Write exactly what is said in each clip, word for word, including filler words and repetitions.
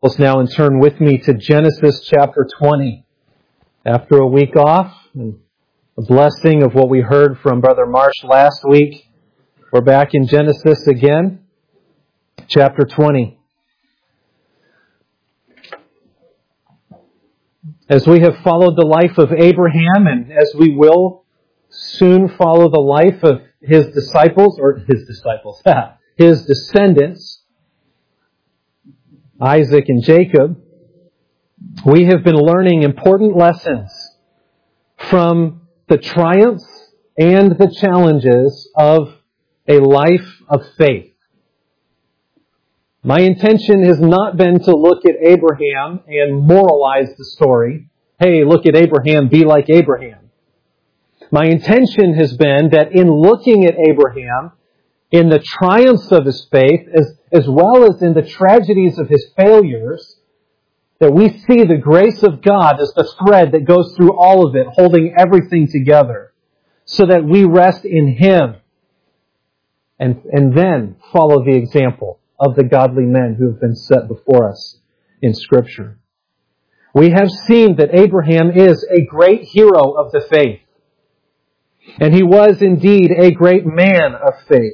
Now and turn with me to Genesis chapter twenty. After a week off and a blessing of what we heard from Brother Marsh last week, we're back in Genesis again, chapter twenty. As we have followed the life of Abraham, and as we will soon follow the life of his disciples, or his disciples, his descendants, Isaac and Jacob, we have been learning important lessons from the triumphs and the challenges of a life of faith. My intention has not been to look at Abraham and moralize the story. Hey, look at Abraham, be like Abraham. My intention has been that in looking at Abraham, in the triumphs of his faith, as, as well as in the tragedies of his failures, that we see the grace of God as the thread that goes through all of it, holding everything together, so that we rest in Him and, and then follow the example of the godly men who have been set before us in Scripture. We have seen that Abraham is a great hero of the faith, and he was indeed a great man of faith.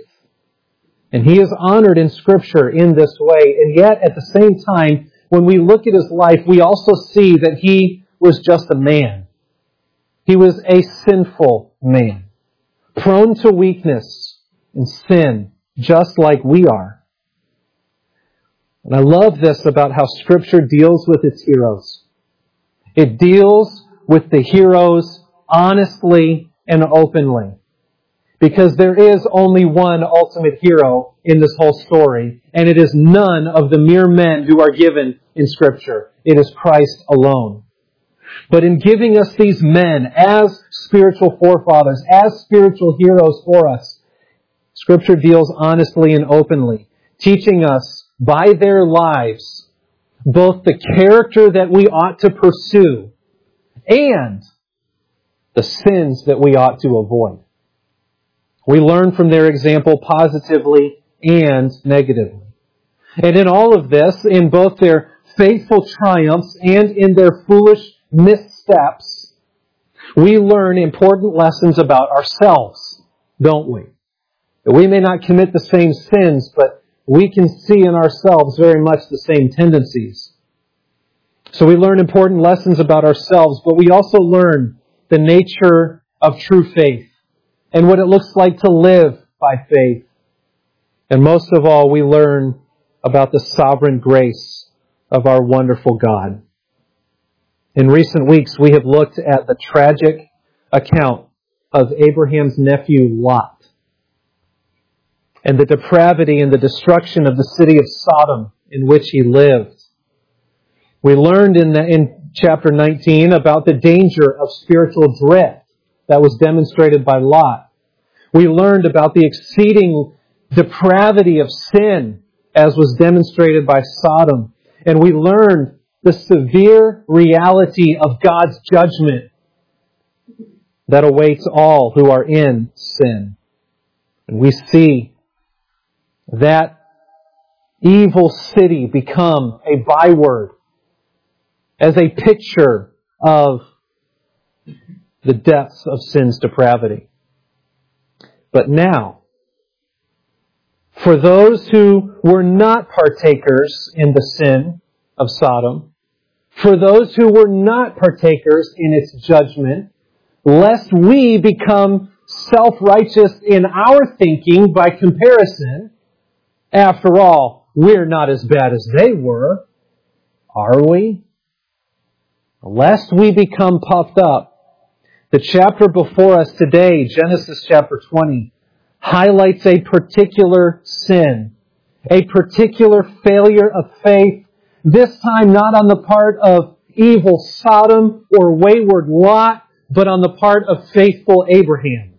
And he is honored in Scripture in this way. And yet, at the same time, when we look at his life, we also see that he was just a man. He was a sinful man, prone to weakness and sin, just like we are. And I love this about how Scripture deals with its heroes. It deals with the heroes honestly and openly. Because there is only one ultimate hero in this whole story, and it is none of the mere men who are given in Scripture. It is Christ alone. But in giving us these men as spiritual forefathers, as spiritual heroes for us, Scripture deals honestly and openly, teaching us by their lives both the character that we ought to pursue and the sins that we ought to avoid. We learn from their example positively and negatively. And in all of this, in both their faithful triumphs and in their foolish missteps, we learn important lessons about ourselves, don't we? That we may not commit the same sins, but we can see in ourselves very much the same tendencies. So we learn important lessons about ourselves, but we also learn the nature of true faith and what it looks like to live by faith. And most of all, we learn about the sovereign grace of our wonderful God. In recent weeks, we have looked at the tragic account of Abraham's nephew Lot and the depravity and the destruction of the city of Sodom in which he lived. We learned in, the, in chapter nineteen about the danger of spiritual drift that was demonstrated by Lot. We learned about the exceeding depravity of sin as was demonstrated by Sodom. And we learned the severe reality of God's judgment that awaits all who are in sin. And we see that evil city become a byword as a picture of the depths of sin's depravity. But now, for those who were not partakers in the sin of Sodom, for those who were not partakers in its judgment, lest we become self-righteous in our thinking by comparison, after all, we're not as bad as they were, are we? Lest we become puffed up, the chapter before us today, Genesis chapter twenty, highlights a particular sin, a particular failure of faith, this time not on the part of evil Sodom or wayward Lot, but on the part of faithful Abraham,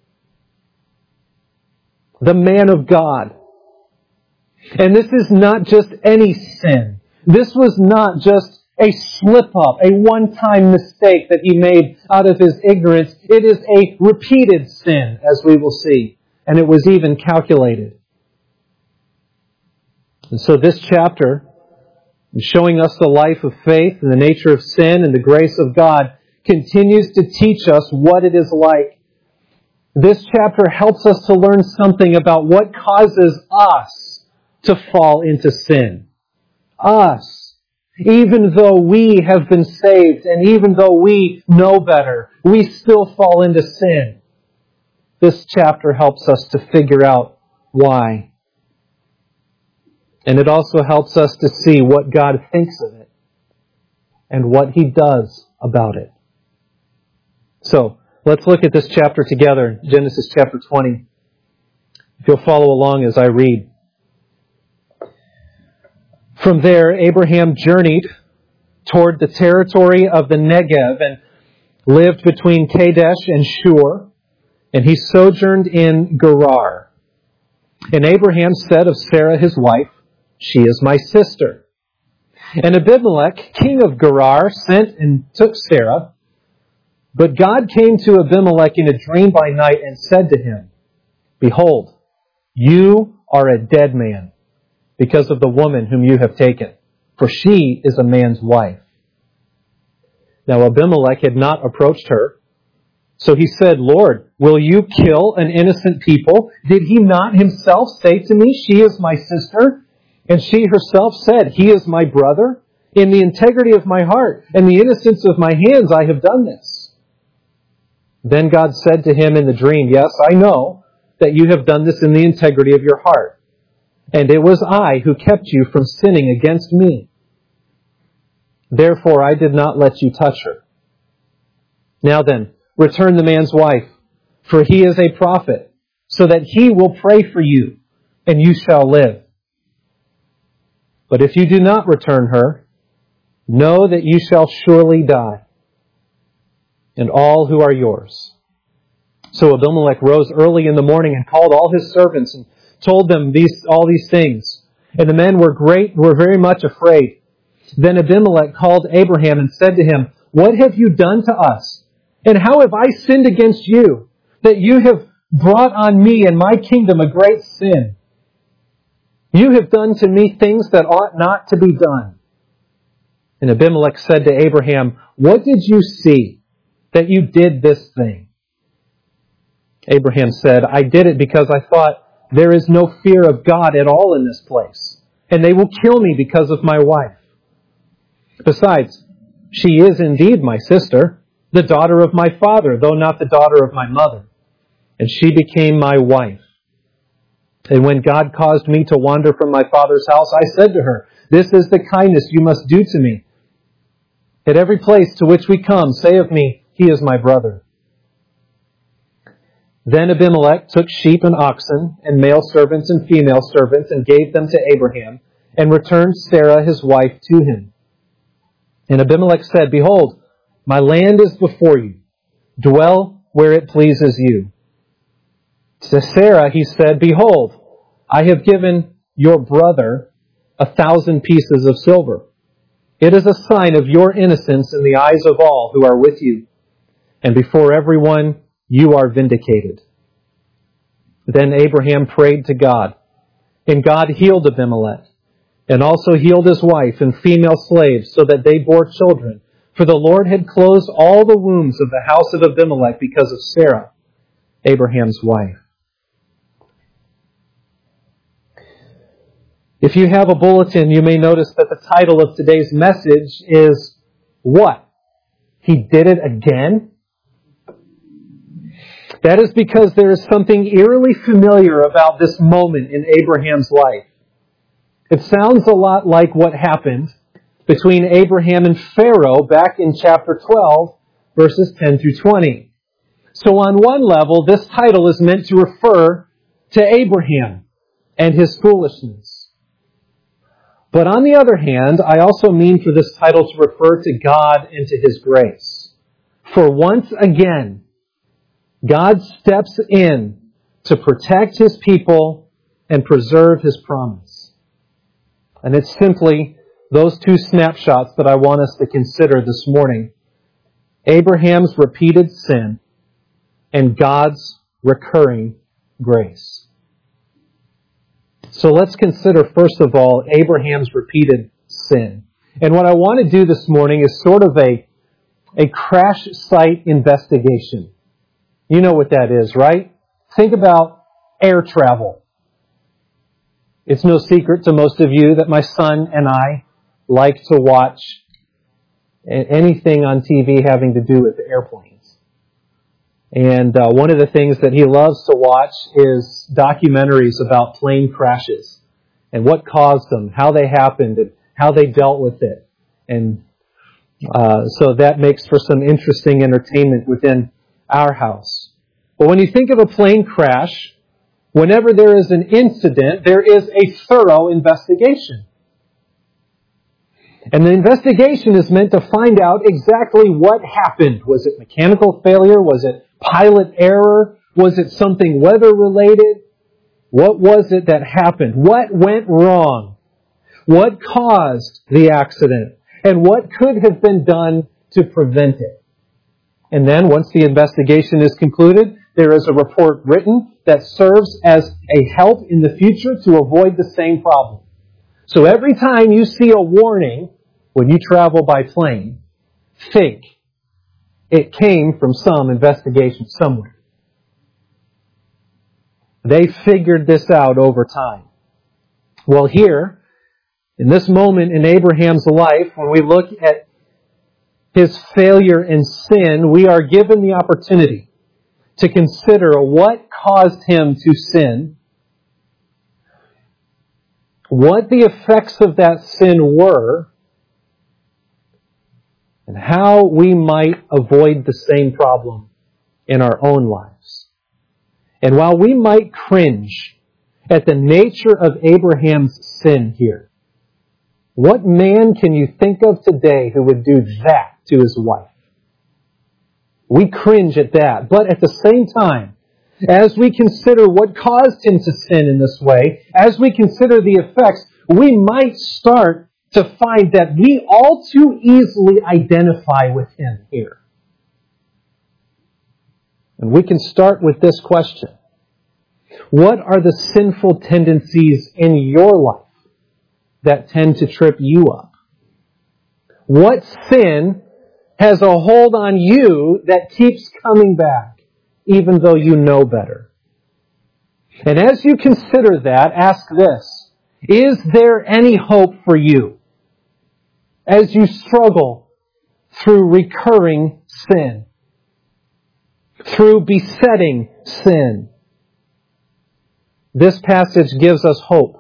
the man of God. And this is not just any sin. This was not just a slip-up, a one-time mistake that he made out of his ignorance. It is a repeated sin, as we will see. And it was even calculated. And so this chapter and showing us the life of faith and the nature of sin and the grace of God, continues to teach us what it is like. This chapter helps us to learn something about what causes us to fall into sin. Us. Even though we have been saved and even though we know better, we still fall into sin. This chapter helps us to figure out why. And it also helps us to see what God thinks of it and what He does about it. So, let's look at this chapter together, Genesis chapter twenty. If you'll follow along as I read. From there, Abraham journeyed toward the territory of the Negev and lived between Kadesh and Shur, and he sojourned in Gerar. And Abraham said of Sarah his wife, "She is my sister." And Abimelech, king of Gerar, sent and took Sarah. But God came to Abimelech in a dream by night and said to him, "Behold, you are a dead man because of the woman whom you have taken, for she is a man's wife." Now Abimelech had not approached her. So he said, "Lord, will you kill an innocent people? Did he not himself say to me, 'She is my sister'? And she herself said, 'He is my brother'? In the integrity of my heart and the innocence of my hands I have done this." Then God said to him in the dream, "Yes, I know that you have done this in the integrity of your heart. And it was I who kept you from sinning against me. Therefore I did not let you touch her. Now then, return the man's wife, for he is a prophet, so that he will pray for you, and you shall live. But if you do not return her, know that you shall surely die, and all who are yours." So Abimelech rose early in the morning and called all his servants and told them these all these things. And the men were great, were very much afraid. Then Abimelech called Abraham and said to him, "What have you done to us? And how have I sinned against you, that you have brought on me and my kingdom a great sin? You have done to me things that ought not to be done." And Abimelech said to Abraham, "What did you see that you did this thing?" Abraham said, "I did it because I thought, there is no fear of God at all in this place, and they will kill me because of my wife. Besides, she is indeed my sister, the daughter of my father, though not the daughter of my mother. And she became my wife. And when God caused me to wander from my father's house, I said to her, 'This is the kindness you must do to me. At every place to which we come, say of me, he is my brother.' Then Abimelech took sheep and oxen, and male servants and female servants, and gave them to Abraham, and returned Sarah his wife to him. And Abimelech said, 'Behold, my land is before you. Dwell where it pleases you.' To Sarah he said, 'Behold, I have given your brother a thousand pieces of silver. It is a sign of your innocence in the eyes of all who are with you. And before everyone, you are vindicated.' Then Abraham prayed to God, and God healed Abimelech, and also healed his wife and female slaves, so that they bore children. For the Lord had closed all the wombs of the house of Abimelech because of Sarah, Abraham's wife." If you have a bulletin, you may notice that the title of today's message is, "What? He did it again?" That is because there is something eerily familiar about this moment in Abraham's life. It sounds a lot like what happened between Abraham and Pharaoh back in chapter twelve, verses ten through twenty. So on one level, this title is meant to refer to Abraham and his foolishness. But on the other hand, I also mean for this title to refer to God and to His grace. For once again, God steps in to protect His people and preserve His promise. And it's simply those two snapshots that I want us to consider this morning. Abraham's repeated sin and God's recurring grace. So let's consider, first of all, Abraham's repeated sin. And what I want to do this morning is sort of a, a crash site investigation. You know what that is, right? Think about air travel. It's no secret to most of you that my son and I like to watch anything on T V having to do with airplanes. And uh, one of the things that he loves to watch is documentaries about plane crashes and what caused them, how they happened, and how they dealt with it. And uh, so that makes for some interesting entertainment within our house. But when you think of a plane crash, whenever there is an incident, there is a thorough investigation. And the investigation is meant to find out exactly what happened. Was it mechanical failure? Was it pilot error? Was it something weather-related? What was it that happened? What went wrong? What caused the accident? And what could have been done to prevent it? And then, once the investigation is concluded, there is a report written that serves as a help in the future to avoid the same problem. So every time you see a warning when you travel by plane, think it came from some investigation somewhere. They figured this out over time. Well, here, in this moment in Abraham's life, when we look at his failure and sin, we are given the opportunity to consider what caused him to sin, what the effects of that sin were, and how we might avoid the same problem in our own lives. And while we might cringe at the nature of Abraham's sin here, what man can you think of today who would do that to his wife? We cringe at that. But at the same time, as we consider what caused him to sin in this way, as we consider the effects, we might start to find that we all too easily identify with him here. And we can start with this question. What are the sinful tendencies in your life that tend to trip you up? What sin has a hold on you that keeps coming back, even though you know better? And as you consider that, ask this: is there any hope for you as you struggle through recurring sin, through besetting sin? This passage gives us hope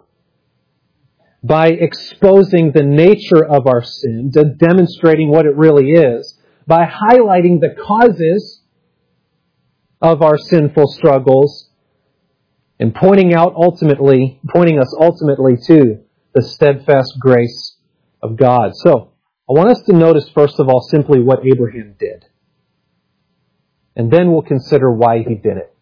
by exposing the nature of our sin, demonstrating what it really is, by highlighting the causes of our sinful struggles, and pointing out ultimately, pointing us ultimately to the steadfast grace of God. So, I want us to notice first of all simply what Abraham did. And then we'll consider why he did it.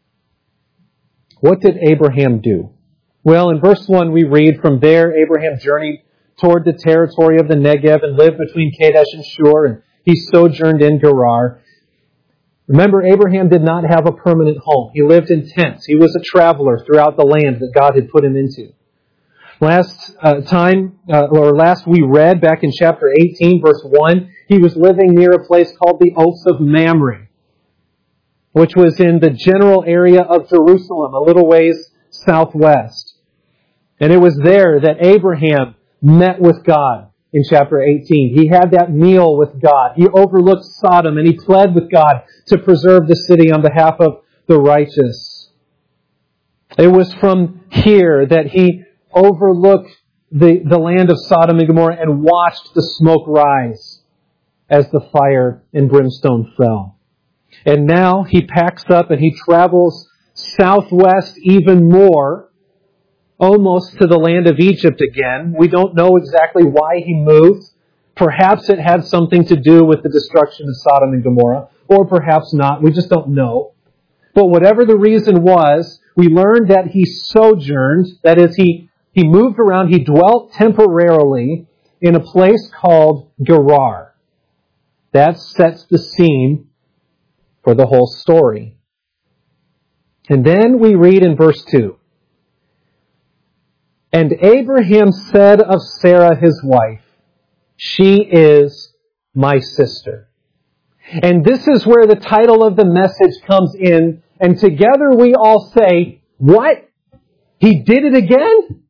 What did Abraham do? Well, in verse one we read, "From there Abraham journeyed toward the territory of the Negev and lived between Kadesh and Shur, and he sojourned in Gerar." Remember, Abraham did not have a permanent home. He lived in tents. He was a traveler throughout the land that God had put him into. Last uh, time, uh, or last we read back in chapter eighteen, verse one, he was living near a place called the Oaks of Mamre, which was in the general area of Jerusalem, a little ways southwest. And it was there that Abraham met with God in chapter eighteen. He had that meal with God. He overlooked Sodom and he pled with God to preserve the city on behalf of the righteous. It was from here that he overlooked the, the land of Sodom and Gomorrah and watched the smoke rise as the fire and brimstone fell. And now he packs up and he travels southwest even more, almost to the land of Egypt again. We don't know exactly why he moved. Perhaps it had something to do with the destruction of Sodom and Gomorrah, or perhaps not. We just don't know. But whatever the reason was, we learned that he sojourned, that is, he, he moved around, he dwelt temporarily in a place called Gerar. That sets the scene for the whole story. And then we read in verse two, And Abraham said of Sarah his wife, she is my sister. And this is where the title of the message comes in. And together we all say, what? He did it again?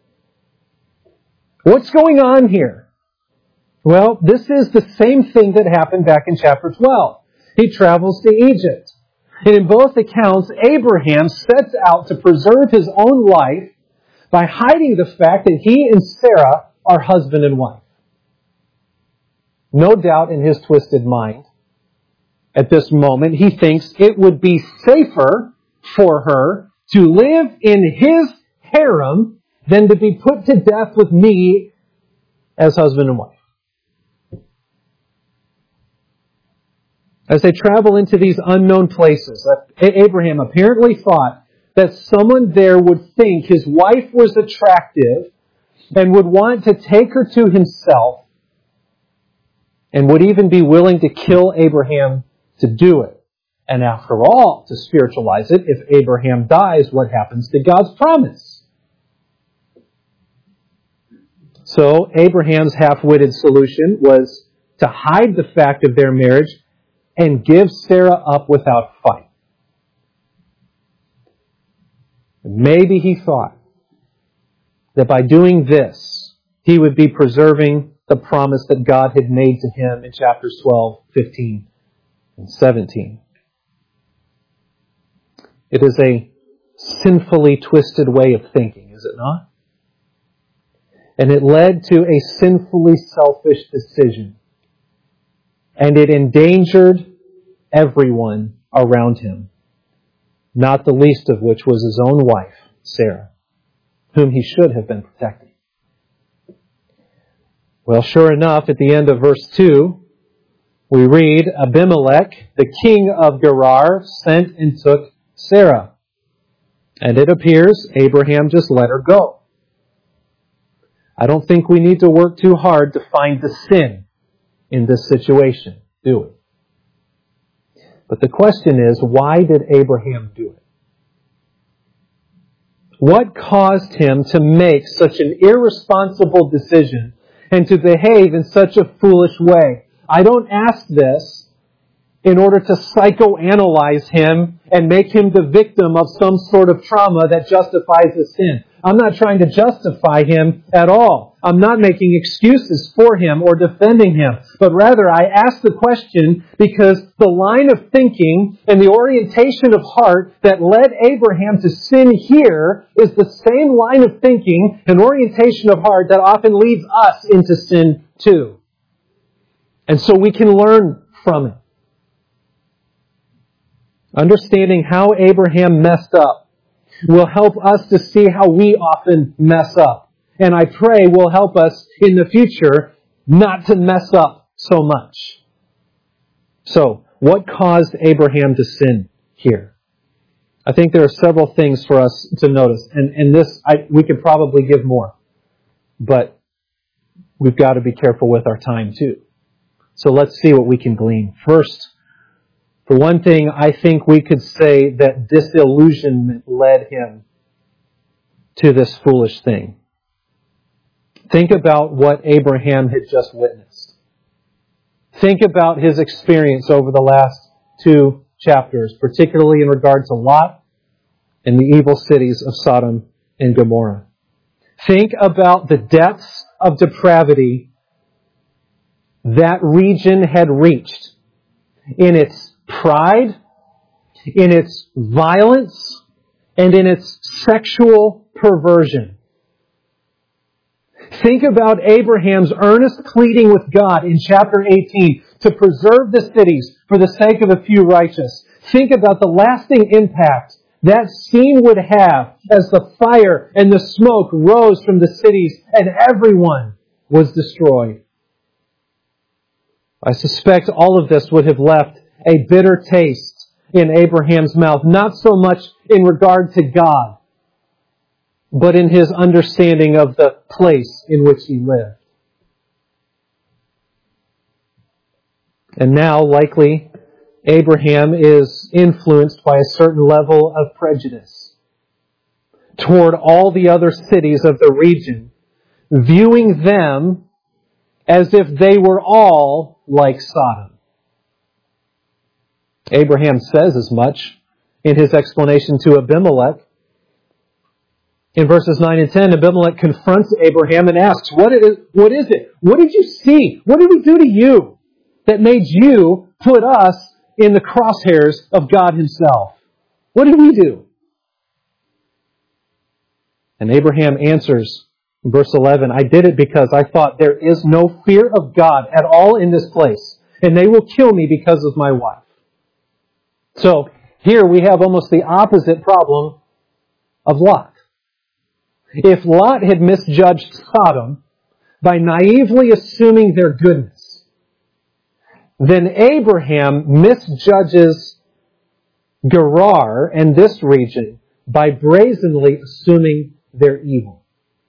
What's going on here? Well, this is the same thing that happened back in chapter twelve. He travels to Egypt. And in both accounts, Abraham sets out to preserve his own life by hiding the fact that he and Sarah are husband and wife. No doubt in his twisted mind, at this moment, he thinks it would be safer for her to live in his harem than to be put to death with me as husband and wife. As they travel into these unknown places, Abraham apparently thought that someone there would think his wife was attractive and would want to take her to himself and would even be willing to kill Abraham to do it. And after all, to spiritualize it, if Abraham dies, what happens to God's promise? So Abraham's half-witted solution was to hide the fact of their marriage and give Sarah up without fight. Maybe he thought that by doing this, he would be preserving the promise that God had made to him in chapters twelve, fifteen, and seventeen. It is a sinfully twisted way of thinking, is it not? And it led to a sinfully selfish decision. And it endangered everyone around him, not the least of which was his own wife, Sarah, whom he should have been protecting. Well, sure enough, at the end of verse two, we read, Abimelech, the king of Gerar, sent and took Sarah. And it appears Abraham just let her go. I don't think we need to work too hard to find the sin in this situation, do we? But the question is, why did Abraham do it? What caused him to make such an irresponsible decision and to behave in such a foolish way? I don't ask this in order to psychoanalyze him and make him the victim of some sort of trauma that justifies the sin. I'm not trying to justify him at all. I'm not making excuses for him or defending him. But rather, I ask the question because the line of thinking and the orientation of heart that led Abraham to sin here is the same line of thinking and orientation of heart that often leads us into sin too. And so we can learn from it. Understanding how Abraham messed up will help us to see how we often mess up. And I pray will help us in the future not to mess up so much. So, what caused Abraham to sin here? I think there are several things for us to notice. And, and this, I, we could probably give more. But we've got to be careful with our time too. So let's see what we can glean. First, for one thing, I think we could say that disillusionment led him to this foolish thing. Think about what Abraham had just witnessed. Think about his experience over the last two chapters, particularly in regard to Lot and the evil cities of Sodom and Gomorrah. Think about the depths of depravity that region had reached in its pride, in its violence, and in its sexual perversion. Think about Abraham's earnest pleading with God in chapter eighteen to preserve the cities for the sake of a few righteous. Think about the lasting impact that scene would have as the fire and the smoke rose from the cities and everyone was destroyed. I suspect all of this would have left a bitter taste in Abraham's mouth, not so much in regard to God, but in his understanding of the place in which he lived. And now, likely, Abraham is influenced by a certain level of prejudice. toward all the other cities of the region, viewing them as if they were all like Sodom. Abraham says as much in his explanation to Abimelech. In verses nine and ten, Abimelech confronts Abraham and asks, what is, what is it? What did you see? What did we do to you that made you put us in the crosshairs of God Himself? What did we do? And Abraham answers in verse eleven, I did it because I thought there is no fear of God at all in this place, and they will kill me because of my wife. So here we have almost the opposite problem of Lot. If Lot had misjudged Sodom by naively assuming their goodness, then Abraham misjudges Gerar and this region by brazenly assuming their evil.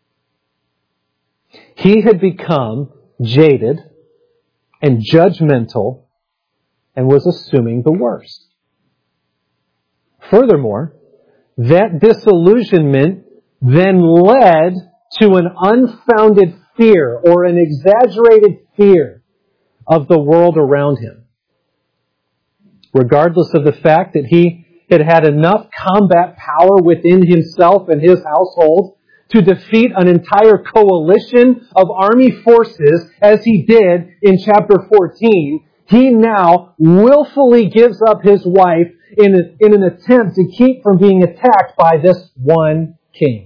He had become jaded and judgmental and was assuming the worst. Furthermore, that disillusionment then led to an unfounded fear or an exaggerated fear of the world around him. Regardless of the fact that he had had enough combat power within himself and his household to defeat an entire coalition of army forces as he did in chapter fourteen, he now willfully gives up his wife in, a, in an attempt to keep from being attacked by this one king.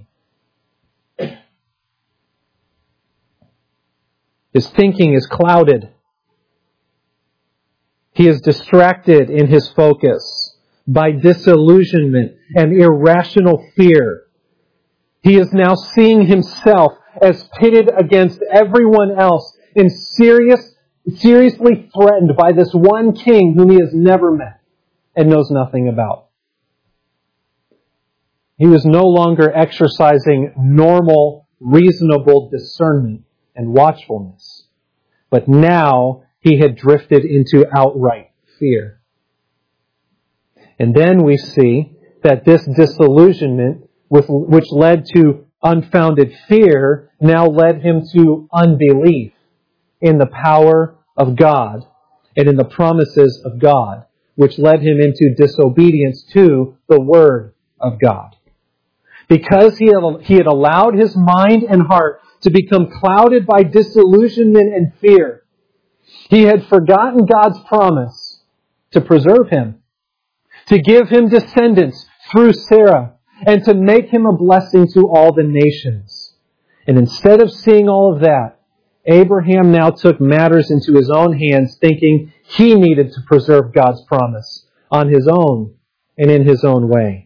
His thinking is clouded. He is distracted in his focus by disillusionment and irrational fear. He is now seeing himself as pitted against everyone else and serious, seriously threatened by this one king whom he has never met and knows nothing about. He was no longer exercising normal, reasonable discernment and watchfulness, but now he had drifted into outright fear. And then we see that this disillusionment, which led to unfounded fear, now led him to unbelief in the power of God and in the promises of God, which led him into disobedience to the Word of God. Because he had, he had allowed his mind and heart to become clouded by disillusionment and fear, he had forgotten God's promise to preserve him, to give him descendants through Sarah, and to make him a blessing to all the nations. And instead of seeing all of that, Abraham now took matters into his own hands, thinking he needed to preserve God's promise on his own and in his own way.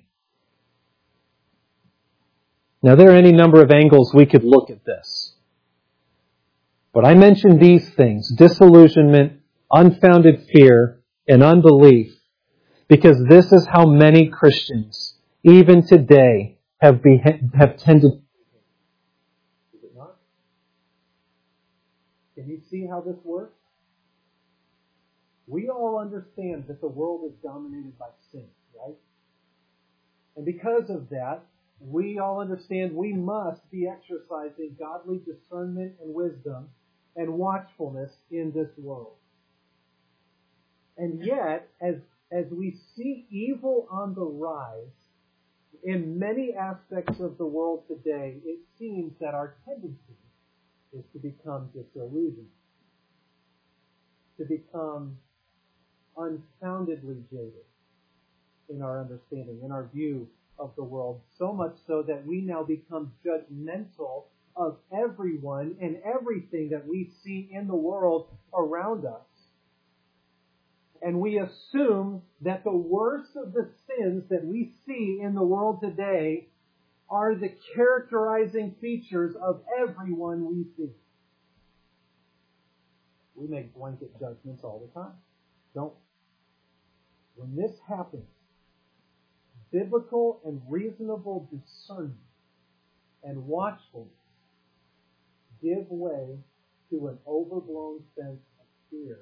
Now, there are any number of angles we could look at this. But I mentioned these things, disillusionment, unfounded fear, and unbelief, because this is how many Christians, even today, have, be, have tended. Is it not? Can you see how this works? We all understand that the world is dominated by sin, right? And because of that, we all understand we must be exercising godly discernment and wisdom and watchfulness in this world. And yet, as, as we see evil on the rise in many aspects of the world today, it seems that our tendency is to become disillusioned, to become unfoundedly jaded in our understanding, in our view of the world, so much so that we now become judgmental of everyone and everything that we see in the world around us. And we assume that the worst of the sins that we see in the world today are the characterizing features of everyone we see. We make blanket judgments all the time, don't we? When this happens, biblical and reasonable discernment and watchfulness give way to an overblown sense of fear,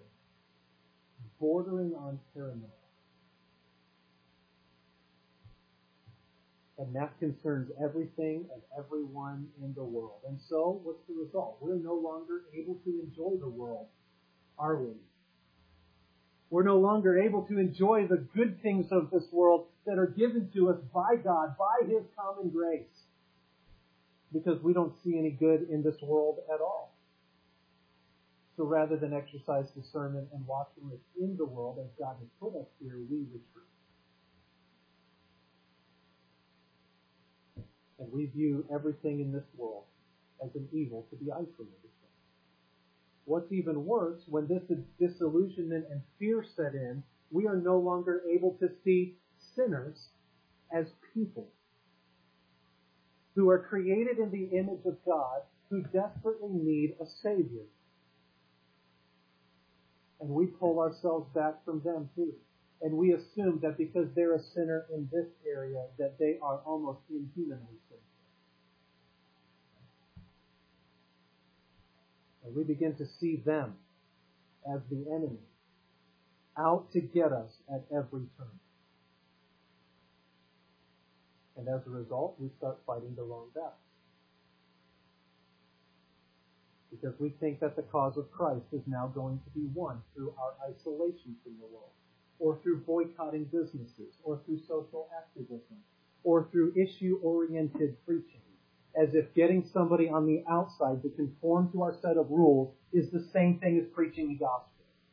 bordering on paranoia. And that concerns everything and everyone in the world. And so, what's the result? We're no longer able to enjoy the world, are we? We're no longer able to enjoy the good things of this world that are given to us by God, by His common grace. Because we don't see any good in this world at all. So rather than exercise discernment and watching within the world as God has put us here, we retreat. And we view everything in this world as an evil to be isolated from. What's even worse, when this disillusionment and fear set in, we are no longer able to see sinners as people who are created in the image of God, who desperately need a Savior. And we pull ourselves back from them too. And we assume that because they're a sinner in this area, that they are almost inhumanly sinful. And we begin to see them as the enemy, out to get us at every turn. And as a result, we start fighting the wrong battles. Because we think that the cause of Christ is now going to be won through our isolation from the world, or through boycotting businesses, or through social activism, or through issue-oriented preaching, as if getting somebody on the outside to conform to our set of rules is the same thing as preaching the gospel.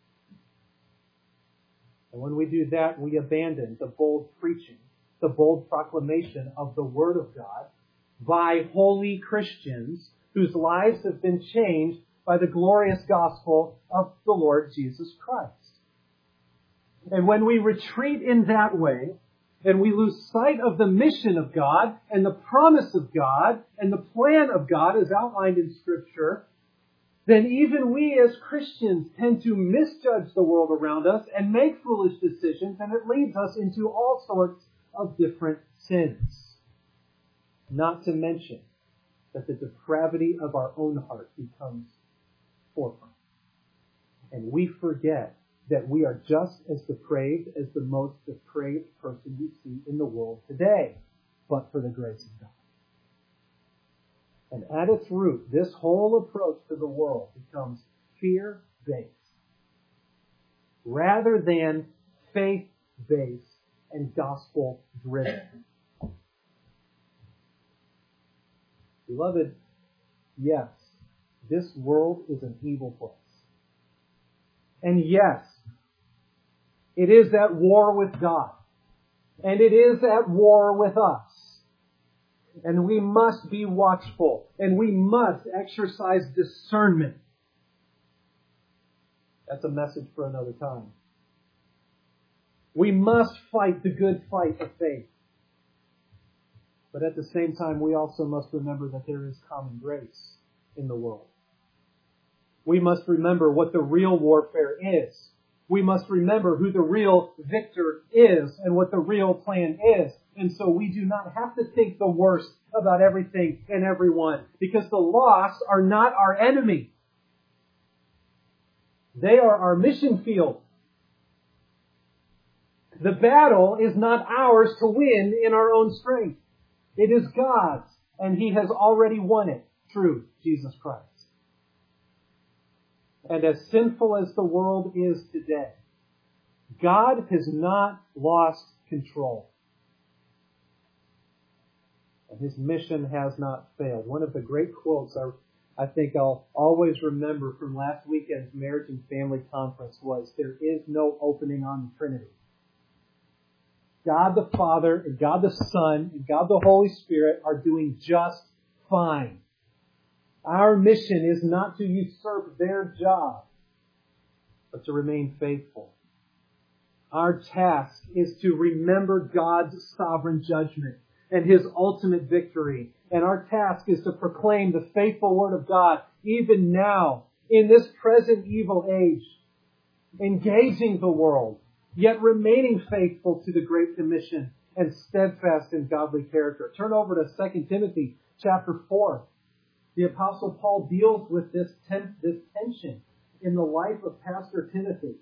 And when we do that, we abandon the bold preaching, the bold proclamation of the Word of God by holy Christians whose lives have been changed by the glorious gospel of the Lord Jesus Christ. And when we retreat in that way, and we lose sight of the mission of God and the promise of God and the plan of God as outlined in Scripture, then even we as Christians tend to misjudge the world around us and make foolish decisions, and it leads us into all sorts of different sins. Not to mention that the depravity of our own heart becomes forefront. And we forget that we are just as depraved as the most depraved person we see in the world today, but for the grace of God. And at its root, this whole approach to the world becomes fear-based rather than faith-based and gospel-driven. Beloved, yes, this world is an evil place. And yes, it is at war with God. And it is at war with us. And we must be watchful. And we must exercise discernment. That's a message for another time. We must fight the good fight of faith. But at the same time, we also must remember that there is common grace in the world. We must remember what the real warfare is. We must remember who the real victor is and what the real plan is. And so we do not have to think the worst about everything and everyone, because the lost are not our enemy. They are our mission field. The battle is not ours to win in our own strength. It is God's, and He has already won it through Jesus Christ. And as sinful as the world is today, God has not lost control. And His mission has not failed. One of the great quotes I, I think I'll always remember from last weekend's Marriage and Family Conference was, "There is no opening on the Trinity." God the Father, and God the Son, and God the Holy Spirit are doing just fine. Our mission is not to usurp their job, but to remain faithful. Our task is to remember God's sovereign judgment and His ultimate victory. And our task is to proclaim the faithful Word of God even now, in this present evil age, engaging the world, yet remaining faithful to the Great Commission and steadfast in godly character. Turn over to Second Timothy chapter four. The Apostle Paul deals with this, ten- this tension in the life of Pastor Timothy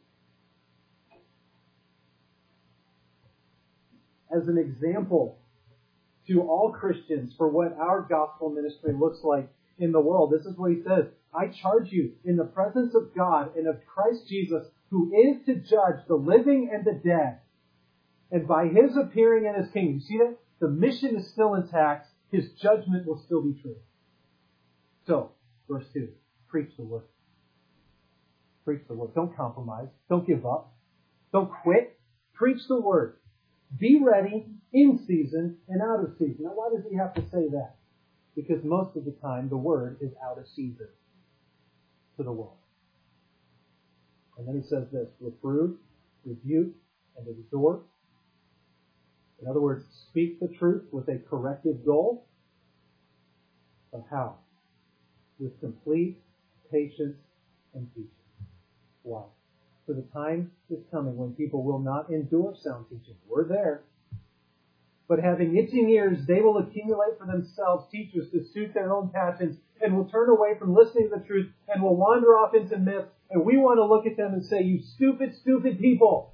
as an example to all Christians for what our gospel ministry looks like in the world. This is what he says. I charge you in the presence of God and of Christ Jesus, who is to judge the living and the dead, and by his appearing in his kingdom. You see that? The mission is still intact. His judgment will still be true. So, verse two, preach the word. Preach the word. Don't compromise. Don't give up. Don't quit. Preach the word. Be ready in season and out of season. Now, why does he have to say that? Because most of the time, the word is out of season to the world. And then he says this, reprove, rebuke, and exhort. In other words, speak the truth with a corrective goal. But how? With complete patience and teaching. Why? For the time is coming when people will not endure sound teaching. We're there. But having itching ears, they will accumulate for themselves teachers to suit their own passions, and will turn away from listening to the truth, and will wander off into myths. And we want to look at them and say, you stupid, stupid people.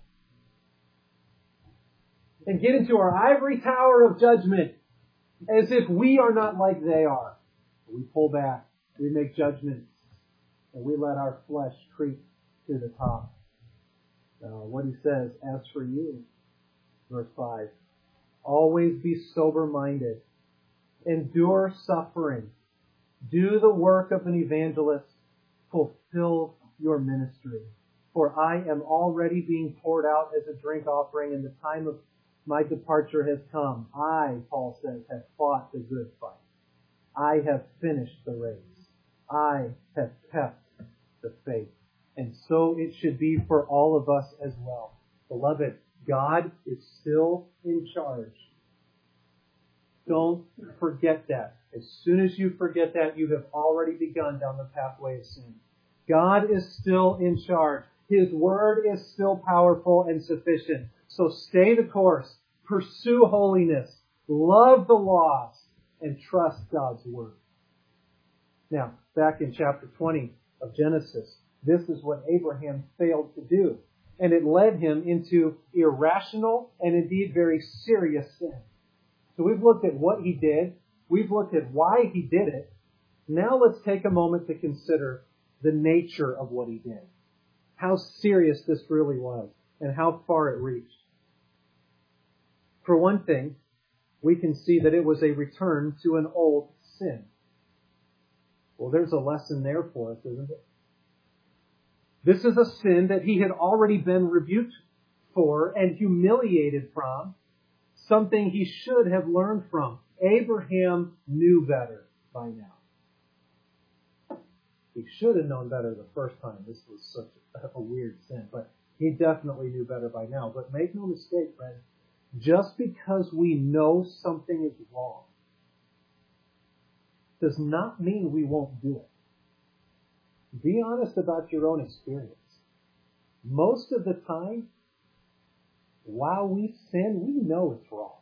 And get into our ivory tower of judgment as if we are not like they are. We pull back. We make judgments. And we let our flesh creep to the top. Now, what he says, as for you, verse five, always be sober-minded. Endure suffering. Do the work of an evangelist. Fulfill your ministry. For I am already being poured out as a drink offering, and the time of my departure has come. I, Paul says, have fought the good fight. I have finished the race. I have kept the faith. And so it should be for all of us as well. Beloved, God is still in charge. Don't forget that. As soon as you forget that, you have already begun down the pathway of sin. God is still in charge. His word is still powerful and sufficient. So stay the course. Pursue holiness. Love the lost. And trust God's word. Now, back in chapter twenty of Genesis, this is what Abraham failed to do. And it led him into irrational and indeed very serious sin. So we've looked at what he did. We've looked at why he did it. Now let's take a moment to consider the nature of what he did. How serious this really was and how far it reached. For one thing, we can see that it was a return to an old sin. Well, there's a lesson there for us, isn't it? This is a sin that he had already been rebuked for and humiliated from, something he should have learned from. Abraham knew better by now. He should have known better the first time. This was such a, a weird sin, but he definitely knew better by now. But make no mistake, friends, just because we know something is wrong does not mean we won't do it. Be honest about your own experience. Most of the time, while we sin, we know it's wrong.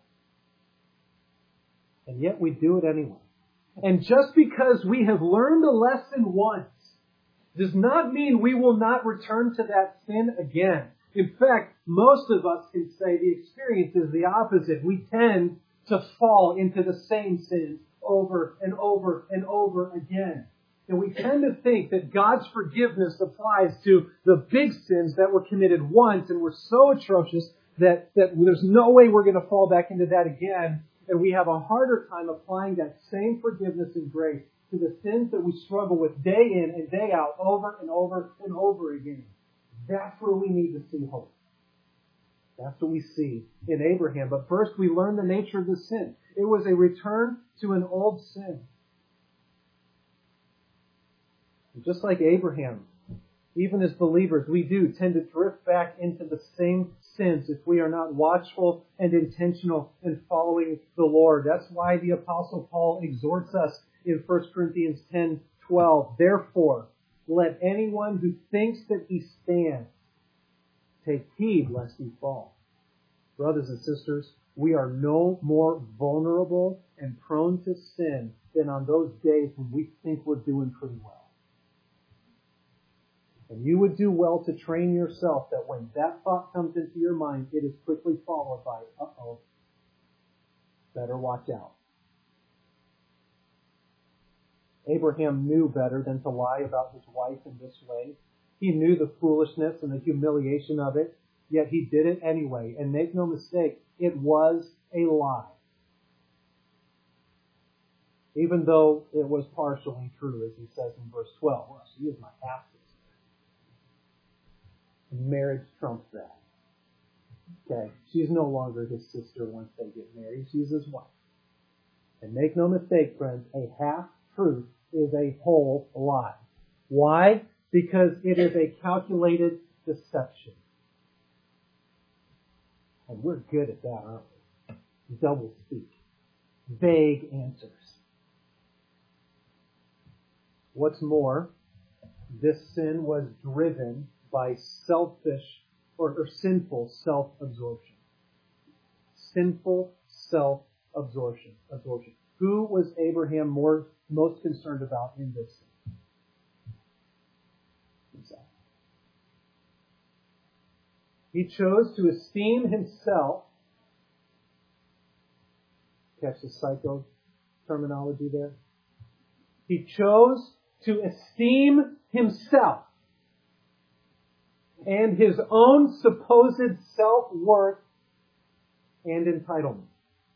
And yet we do it anyway. And just because we have learned a lesson once does not mean we will not return to that sin again. In fact, most of us can say the experience is the opposite. We tend to fall into the same sins over and over and over again. And we tend to think that God's forgiveness applies to the big sins that were committed once and were so atrocious that, that there's no way we're going to fall back into that again. And we have a harder time applying that same forgiveness and grace to the sins that we struggle with day in and day out, over and over and over again. That's where we need to see hope. That's what we see in Abraham. But first we learn the nature of the sin. It was a return to an old sin. And just like Abraham, even as believers, we do tend to drift back into the same sins if we are not watchful and intentional in following the Lord. That's why the Apostle Paul exhorts us in First Corinthians ten twelve. Therefore, let anyone who thinks that he stands take heed lest he fall. Brothers and sisters, we are no more vulnerable and prone to sin than on those days when we think we're doing pretty well. And you would do well to train yourself that when that thought comes into your mind, it is quickly followed by, uh-oh. Better watch out. Abraham knew better than to lie about his wife in this way. He knew the foolishness and the humiliation of it, yet he did it anyway. And make no mistake, it was a lie. Even though it was partially true, as he says in verse twelve. Well, she is my half-sister. Marriage trumps that. Okay, she's no longer his sister once they get married. She's his wife. And make no mistake, friends, a half-truth is a whole lie. Why? Because it is a calculated deception. And we're good at that, aren't we? Double speak. Vague answers. What's more, this sin was driven by selfish or, or sinful self-absorption. Sinful self-absorption. Absorption. Who was Abraham more most concerned about in this sin? Himself. He chose to esteem himself. Catch the psycho terminology there. He chose to esteem himself and his own supposed self-worth and entitlement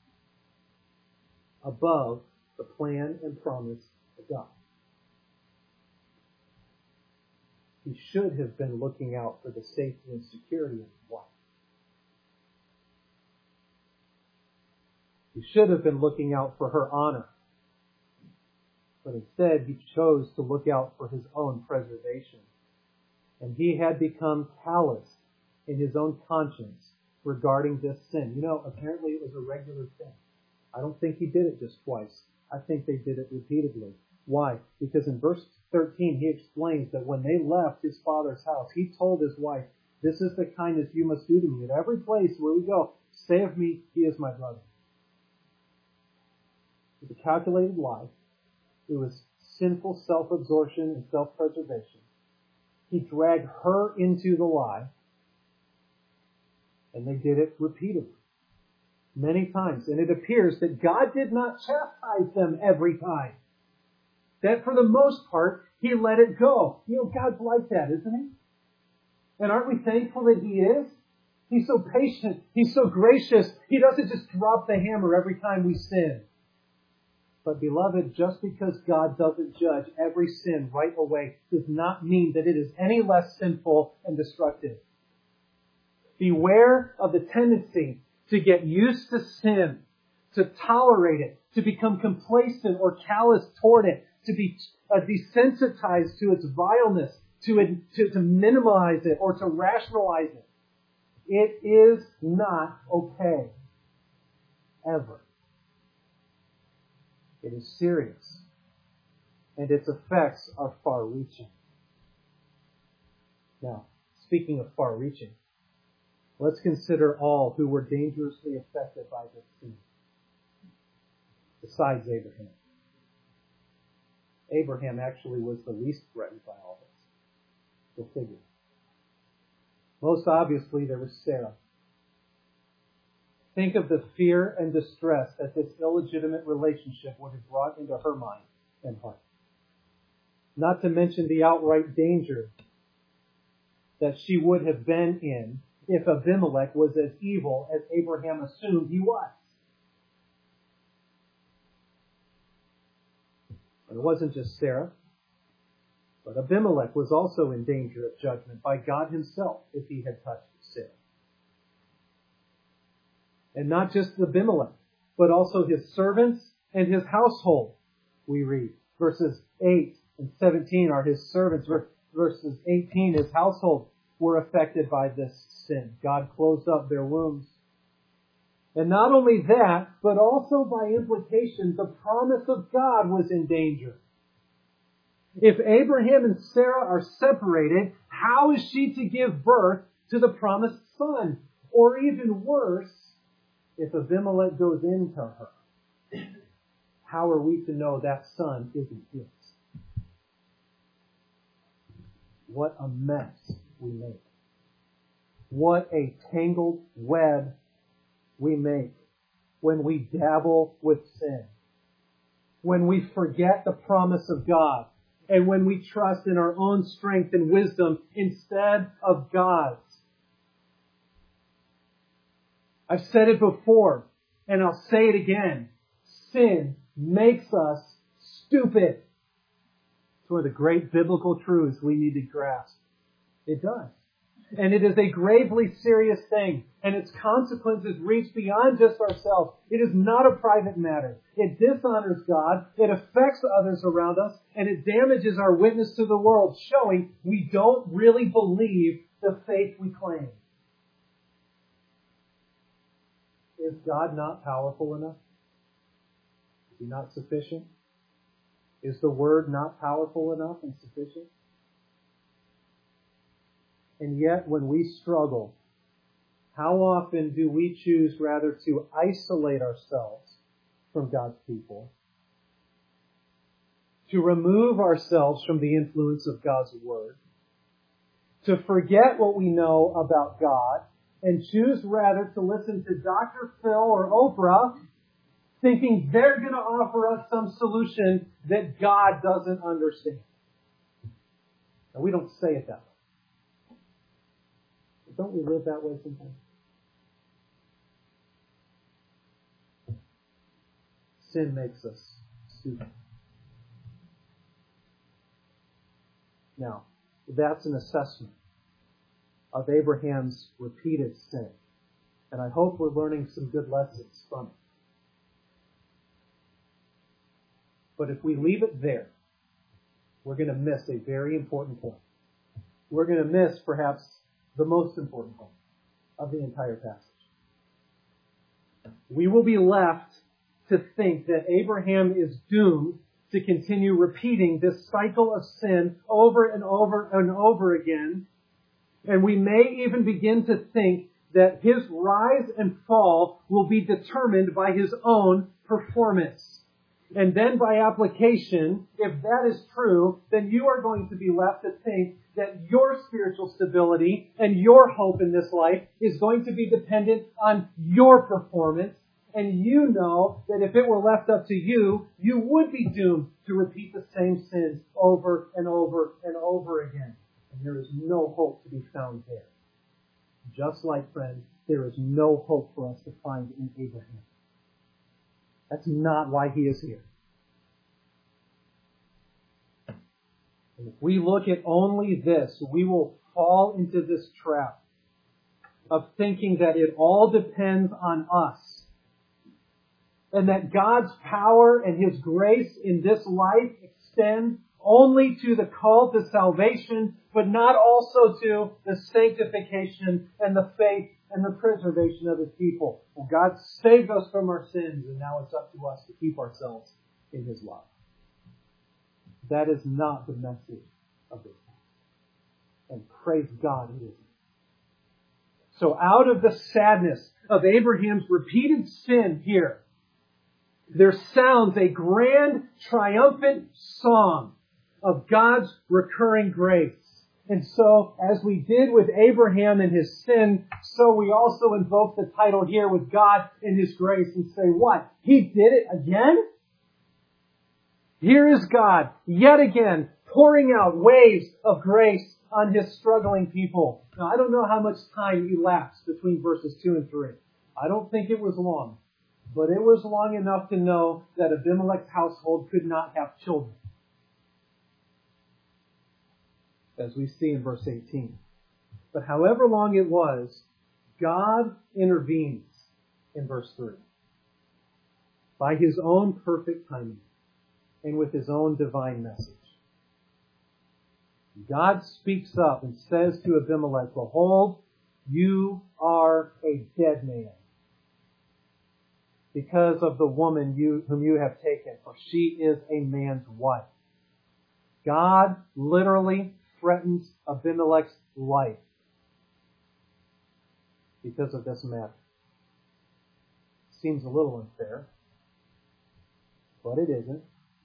above the plan and promise of God. He should have been looking out for the safety and security of his wife. He should have been looking out for her honor. But instead, he chose to look out for his own preservation. And he had become callous in his own conscience regarding this sin. You know, apparently it was a regular thing. I don't think he did it just twice. I think they did it repeatedly. Why? Because in verse thirteen, he explains that when they left his father's house, he told his wife, "This is the kindness you must do to me. At every place where we go, say of me, he is my brother." It was a calculated lie. It was sinful self-absorption and self-preservation. He dragged her into the lie, and they did it repeatedly, many times. And it appears that God did not chastise them every time. That for the most part, He let it go. You know, God's like that, isn't He? And aren't we thankful that He is? He's so patient. He's so gracious. He doesn't just drop the hammer every time we sin. But beloved, just because God doesn't judge every sin right away does not mean that it is any less sinful and destructive. Beware of the tendency to get used to sin, to tolerate it, to become complacent or callous toward it, to be uh, desensitized to its vileness, to, to, to minimize it or to rationalize it. It is not okay. Ever. It is serious. And its effects are far-reaching. Now, speaking of far-reaching, let's consider all who were dangerously affected by this sin. Besides Abraham. Abraham actually was the least threatened by all this. Go figure. Most obviously, there was Sarah. Think of the fear and distress that this illegitimate relationship would have brought into her mind and heart. Not to mention the outright danger that she would have been in if Abimelech was as evil as Abraham assumed he was. And it wasn't just Sarah, but Abimelech was also in danger of judgment by God Himself if he had touched Sarah. And not just Abimelech, but also his servants and his household, we read. Verses eight and seventeen are his servants. Verses eighteen, his household were affected by this sin. God closed up their wombs. And not only that, but also by implication, the promise of God was in danger. If Abraham and Sarah are separated, how is she to give birth to the promised son? Or even worse, if Abimelech goes into her, how are we to know that son isn't his? What a mess we make. What a tangled web we make. when we dabble with sin, when we forget the promise of God, and when we trust in our own strength and wisdom instead of God's. I've said it before, and I'll say it again. Sin makes us stupid. It's one of the great biblical truths we need to grasp. It does. And it is a gravely serious thing. And its consequences reach beyond just ourselves. It is not a private matter. It dishonors God. It affects others around us. And it damages our witness to the world, showing we don't really believe the faith we claim. Is God not powerful enough? Is He not sufficient? Is the Word not powerful enough and sufficient? And yet, when we struggle, how often do we choose rather to isolate ourselves from God's people, to remove ourselves from the influence of God's Word, to forget what we know about God, and choose rather to listen to Doctor Phil or Oprah, thinking they're going to offer us some solution that God doesn't understand. Now, we don't say it that way. But don't we live that way sometimes? Sin makes us stupid. Now, that's an assessment of Abraham's repeated sin. And I hope we're learning some good lessons from it. But if we leave it there, we're going to miss a very important point. We're going to miss perhaps the most important point of the entire passage. We will be left to think that Abraham is doomed to continue repeating this cycle of sin over and over and over again. And we may even begin to think that his rise and fall will be determined by his own performance. And then by application, if that is true, then you are going to be left to think that your spiritual stability and your hope in this life is going to be dependent on your performance. And you know that if it were left up to you, you would be doomed to repeat the same sins over and over and over again. And there is no hope to be found there. Just like, friends, there is no hope for us to find in Abraham. That's not why he is here. And if we look at only this, we will fall into this trap of thinking that it all depends on us. And that God's power and His grace in this life extend only to the call to salvation, but not also to the sanctification and the faith and the preservation of His people. Well, God saved us from our sins, and now it's up to us to keep ourselves in His love. That is not the message of this passage. And praise God it isn't. So out of the sadness of Abraham's repeated sin here, there sounds a grand, triumphant song of God's recurring grace. And so, as we did with Abraham and his sin, so we also invoke the title here with God and His grace and say, what? He did it again? Here is God, yet again, pouring out waves of grace on His struggling people. Now, I don't know how much time elapsed between verses two and three. I don't think it was long. But it was long enough to know that Abimelech's household could not have children. As we see in verse eighteen. But however long it was, God intervenes in verse three. By His own perfect timing and with His own divine message. God speaks up and says to Abimelech, behold, you are a dead man, because of the woman you, whom you have taken, for she is a man's wife. God literally threatens Abimelech's life because of this matter. Seems a little unfair, but it isn't.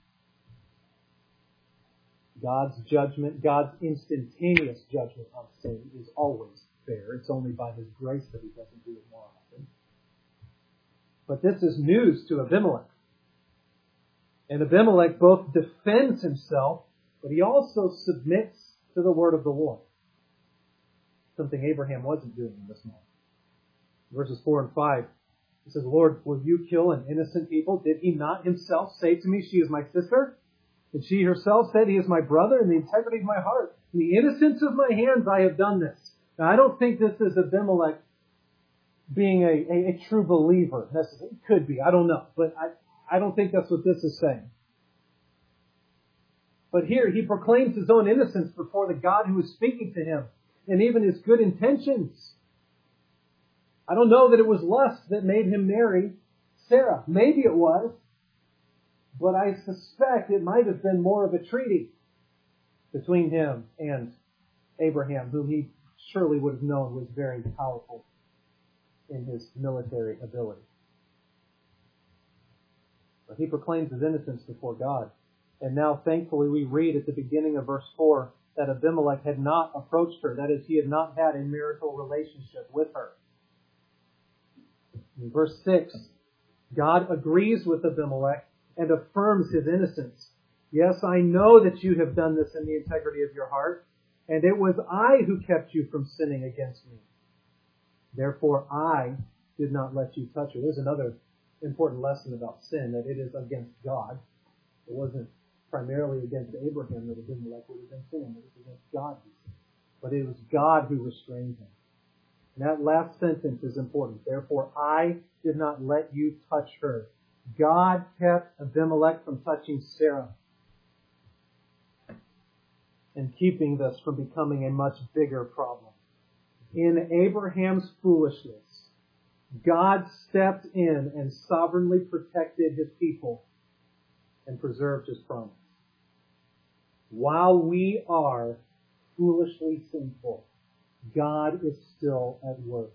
God's judgment, God's instantaneous judgment of sin is always fair. It's only by His grace that He doesn't do it more often. But this is news to Abimelech. And Abimelech both defends himself, but he also submits to the word of the Lord. Something Abraham wasn't doing in this moment. Verses four and five, he says, Lord, will you kill an innocent people? Did he not himself say to me, she is my sister? And she herself said, he is my brother, in the integrity of my heart. In the innocence of my hands I have done this. Now, I don't think this is Abimelech being a, a, a true believer. It could be. I don't know. But I, I don't think that's what this is saying. But here he proclaims his own innocence before the God who is speaking to him, and even his good intentions. I don't know that it was lust that made him marry Sarah. Maybe it was. But I suspect it might have been more of a treaty between him and Abraham, whom he surely would have known was very powerful in his military ability. But he proclaims his innocence before God. And now, thankfully, we read at the beginning of verse four that Abimelech had not approached her. That is, he had not had a marital relationship with her. In verse six, God agrees with Abimelech and affirms his innocence. Yes, I know that you have done this in the integrity of your heart, and it was I who kept you from sinning against me. Therefore, I did not let you touch her. There's another important lesson about sin, that it is against God. It wasn't primarily against Abraham that Abimelech would have been sinning. It was against God. But it was God who restrained him. And that last sentence is important. Therefore, I did not let you touch her. God kept Abimelech from touching Sarah, and keeping this from becoming a much bigger problem. In Abraham's foolishness, God stepped in and sovereignly protected his people and preserved his promise. While we are foolishly sinful, God is still at work.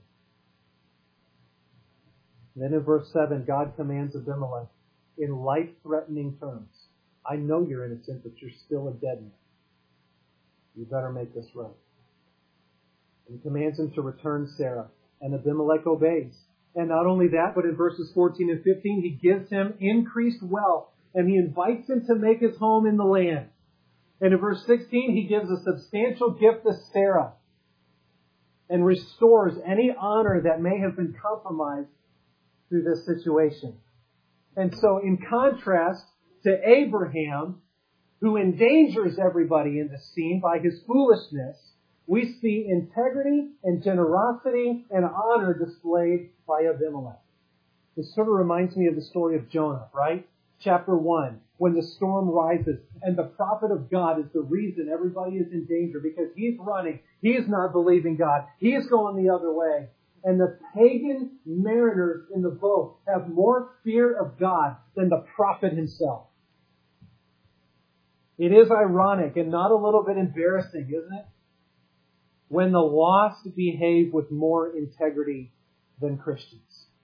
Then in verse seven, God commands Abimelech in life-threatening terms, I know you're innocent, but you're still a dead man. You better make this right. And he commands him to return Sarah, and Abimelech obeys. And not only that, but in verses fourteen and fifteen, he gives him increased wealth, and he invites him to make his home in the land. And in verse sixteen, he gives a substantial gift to Sarah and restores any honor that may have been compromised through this situation. And so in contrast to Abraham, who endangers everybody in the scene by his foolishness, we see integrity and generosity and honor displayed by Abimelech. This sort of reminds me of the story of Jonah, right? Chapter one, when the storm rises and the prophet of God is the reason everybody is in danger because he's running. He is not believing God. He is going the other way. And the pagan mariners in the boat have more fear of God than the prophet himself. It is ironic and not a little bit embarrassing, isn't it? When the lost behave with more integrity than Christians.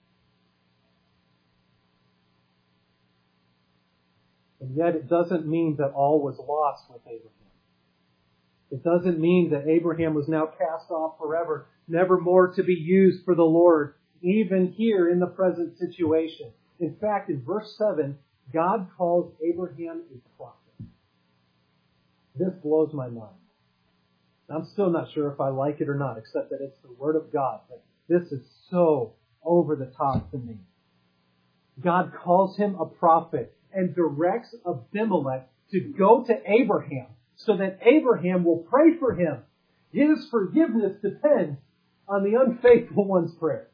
And yet it doesn't mean that all was lost with Abraham. It doesn't mean that Abraham was now cast off forever, never more to be used for the Lord, even here in the present situation. In fact, in verse seven, God calls Abraham a prophet. This blows my mind. I'm still not sure if I like it or not, except that it's the Word of God. But this is so over the top to me. God calls him a prophet and directs Abimelech to go to Abraham so that Abraham will pray for him. His forgiveness depends on the unfaithful one's prayer.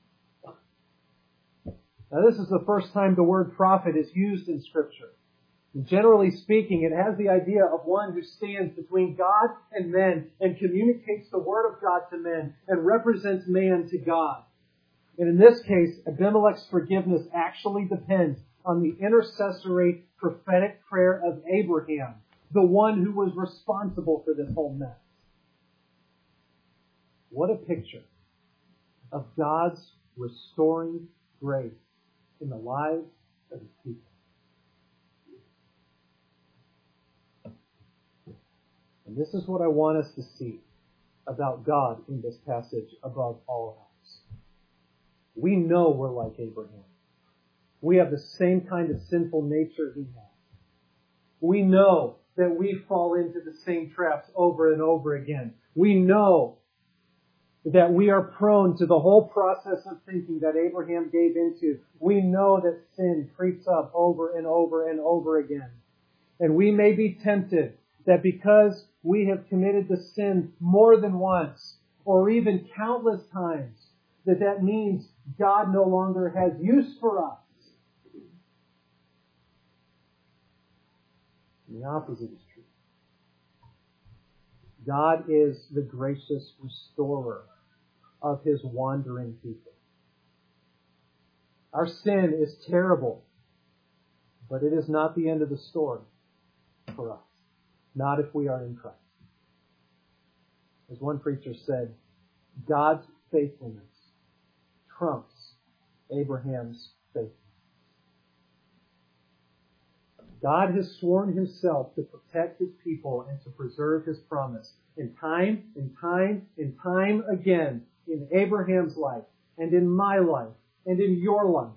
Now, this is the first time the word prophet is used in Scripture. And generally speaking, it has the idea of one who stands between God and men and communicates the Word of God to men and represents man to God. And in this case, Abimelech's forgiveness actually depends on the intercessory prophetic prayer of Abraham, the one who was responsible for this whole mess. What a picture of God's restoring grace in the lives of His people. And this is what I want us to see about God in this passage above all else. We know we're like Abraham. We have the same kind of sinful nature He has. We know that we fall into the same traps over and over again. We know that we are prone to the whole process of thinking that Abraham gave into. We know that sin creeps up over and over and over again. And we may be tempted that because we have committed the sin more than once, or even countless times, that that means God no longer has use for us. And the opposite is true. God is the gracious restorer of His wandering people. Our sin is terrible, but it is not the end of the story for us. Not if we are in Christ. As one preacher said, God's faithfulness trumps Abraham's faithfulness. God has sworn Himself to protect His people and to preserve His promise. In time, in time, in time again, in Abraham's life, and in my life, and in your life.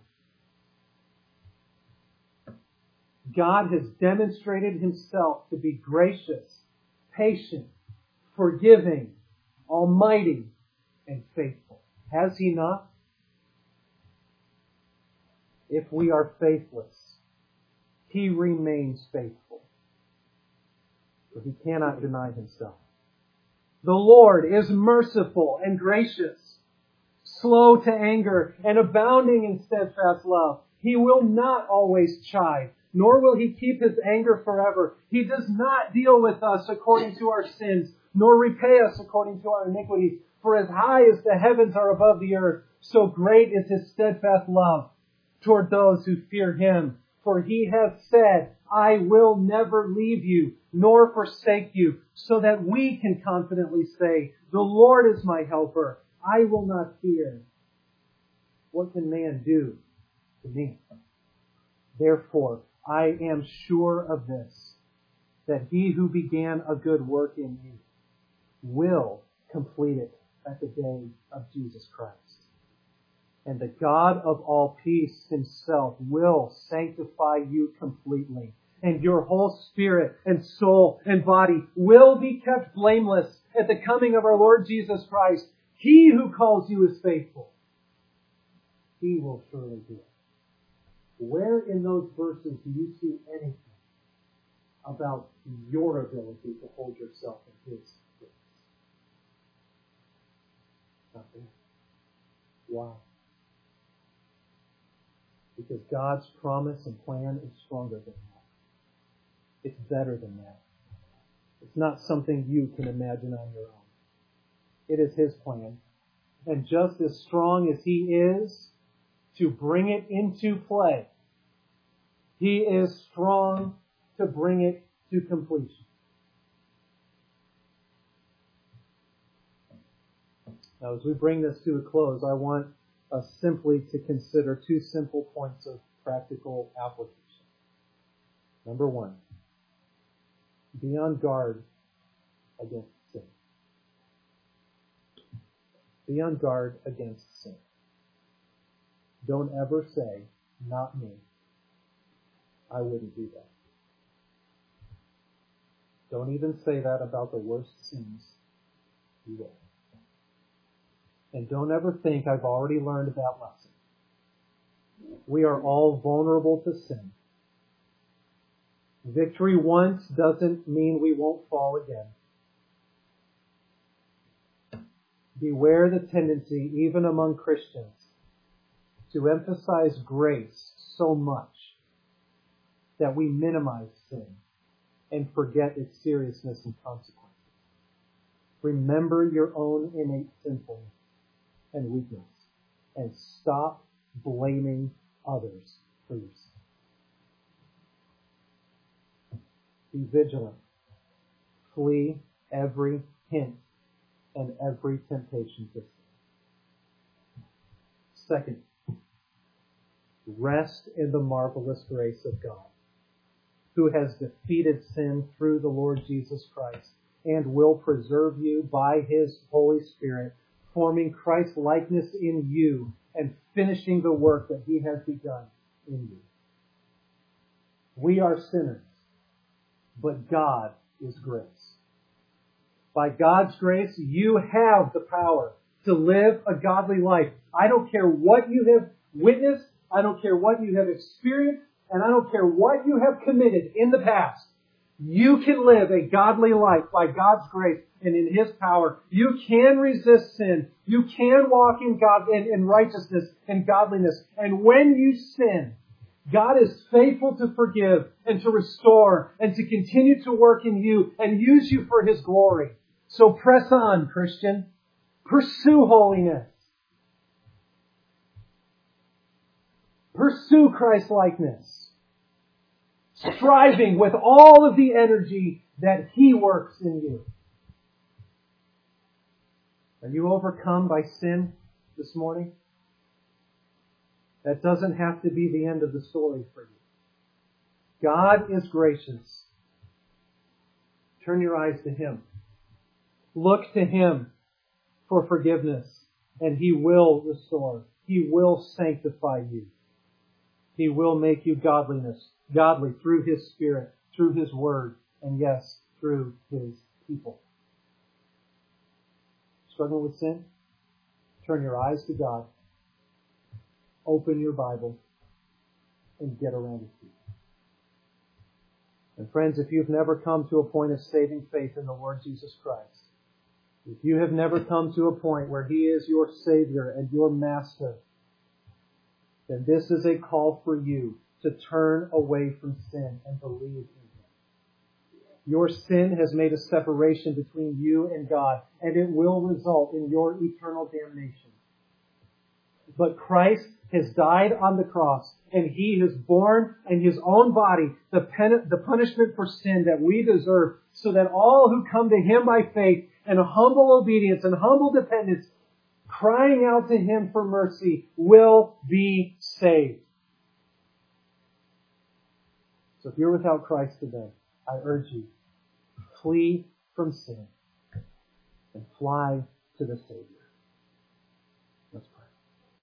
God has demonstrated Himself to be gracious, patient, forgiving, almighty, and faithful. Has He not? If we are faithless, He remains faithful, for He cannot deny Himself. The Lord is merciful and gracious, slow to anger, and abounding in steadfast love. He will not always chide, nor will He keep His anger forever. He does not deal with us according to our sins, nor repay us according to our iniquities. For as high as the heavens are above the earth, so great is His steadfast love toward those who fear Him. For He hath said, I will never leave you, nor forsake you, so that we can confidently say, the Lord is my helper. I will not fear. What can man do to me? Therefore, I am sure of this, that He who began a good work in me will complete it at the day of Jesus Christ. And the God of all peace Himself will sanctify you completely. And your whole spirit and soul and body will be kept blameless at the coming of our Lord Jesus Christ. He who calls you is faithful. He will surely do it. Where in those verses do you see anything about your ability to hold yourself in His grace? Nothing. Why? Because God's promise and plan is stronger than that. It's better than that. It's not something you can imagine on your own. It is His plan. And just as strong as He is to bring it into play, He is strong to bring it to completion. Now, as we bring this to a close, I want us simply to consider two simple points of practical application. Number one, be on guard against sin. Be on guard against sin. Don't ever say, not me. I wouldn't do that. Don't even say that about the worst sins you will. And don't ever think I've already learned that lesson. We are all vulnerable to sin. Victory once doesn't mean we won't fall again. Beware the tendency, even among Christians, to emphasize grace so much that we minimize sin and forget its seriousness and consequences. Remember your own innate sinfulness and weakness, and stop blaming others for your sin. Be vigilant. Flee every hint and every temptation to sin. Second, rest in the marvelous grace of God, who has defeated sin through the Lord Jesus Christ and will preserve you by His Holy Spirit, forming Christ's likeness in you and finishing the work that He has begun in you. We are sinners, but God is grace. By God's grace, you have the power to live a godly life. I don't care what you have witnessed, I don't care what you have experienced, and I don't care what you have committed in the past. You can live a godly life by God's grace and in His power. You can resist sin. You can walk in God in, in righteousness and godliness. And when you sin, God is faithful to forgive and to restore and to continue to work in you and use you for His glory. So press on, Christian. Pursue holiness. Pursue Christ-likeness. Striving with all of the energy that He works in you. Are you overcome by sin this morning? That doesn't have to be the end of the story for you. God is gracious. Turn your eyes to Him. Look to Him for forgiveness, and He will restore. He will sanctify you. He will make you godliness, godly through His Spirit, through His Word, and yes, through His people. Struggling with sin? Turn your eyes to God. Open your Bible and get around His feet. And friends, if you've never come to a point of saving faith in the Lord Jesus Christ, if you have never come to a point where He is your Savior and your Master, then this is a call for you to turn away from sin and believe in Him. Your sin has made a separation between you and God, and it will result in your eternal damnation. But Christ has died on the cross, and He has borne in His own body the, pen- the punishment for sin that we deserve, so that all who come to Him by faith and humble obedience and humble dependence, crying out to Him for mercy, will be saved. So if you're without Christ today, I urge you, flee from sin and fly to the Savior.